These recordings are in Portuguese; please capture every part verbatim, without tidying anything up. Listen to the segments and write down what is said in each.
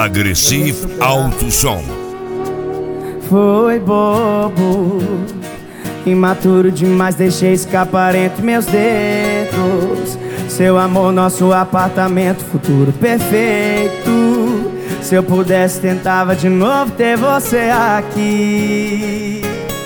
Agressivo Alto Som. Foi bobo, imaturo demais, deixei escapar entre meus dedos. Seu amor, nosso apartamento, futuro perfeito. Se eu pudesse, tentava de novo ter você aqui.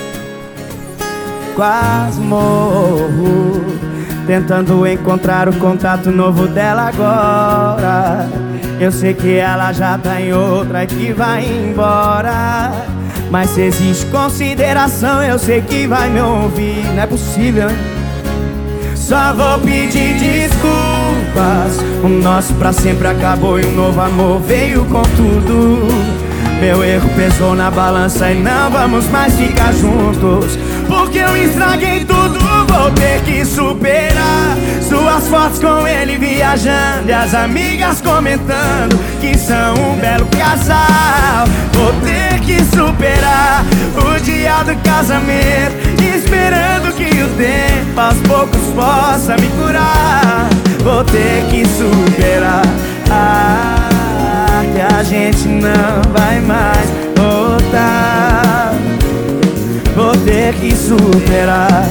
Quase morro, tentando encontrar o contato novo dela agora. Eu sei que ela já tá em outra e que vai embora, mas se existe consideração, eu sei que vai me ouvir. Não é possível, hein? Só vou pedir desculpas. O nosso pra sempre acabou e um novo amor veio com tudo. Meu erro pesou na balança e não vamos mais ficar juntos, porque eu estraguei tudo, vou ter que superar. Suas fotos com ele viajando e as amigas comentando que são um belo casal. Vou ter que superar o dia do casamento, esperando que o tempo aos poucos possa me curar. Vou ter que superar, ah, que a gente não vai mais voltar. Vou ter que superar,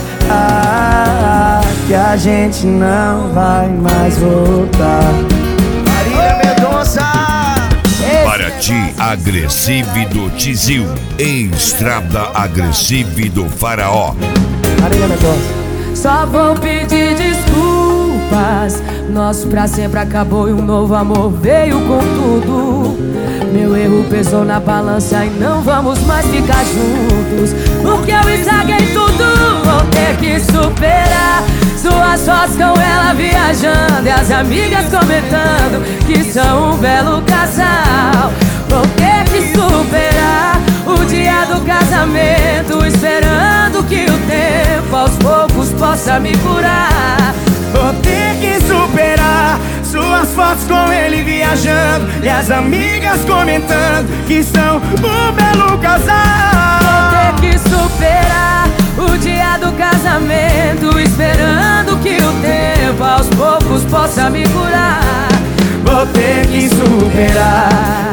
ah, que a gente não vai mais voltar. Marília Mendonça. Para ti, Agressivo do Tizil. Estrada Agressivo do Faraó. Marília Mendonça. Só vou pedir desculpas. Nosso pra sempre acabou e um novo amor veio com tudo. Meu erro pesou na balança e não vamos mais ficar juntos, porque eu estraguei tudo, vou ter que superar. Suas fotos com ela viajando e as amigas comentando que são um belo casal. Vou ter que superar o dia do casamento, esperando que o tempo aos poucos possa me curar. Vou ter que superar suas fotos com ele viajando e as amigas comentando que são um belo casal. Vou ter que superar o dia do casamento, esperando que o tempo aos poucos possa me curar. Vou ter que superar,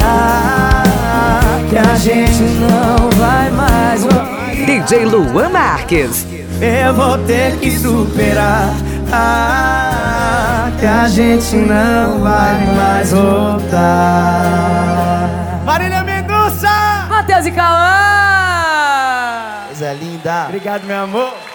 que a gente não vai mais. D J Luan Marques. Eu vou ter que superar, ah, que a gente não vai mais voltar. Marília Mendonça. Matheus e Cauã. Coisa linda. Obrigado, meu amor.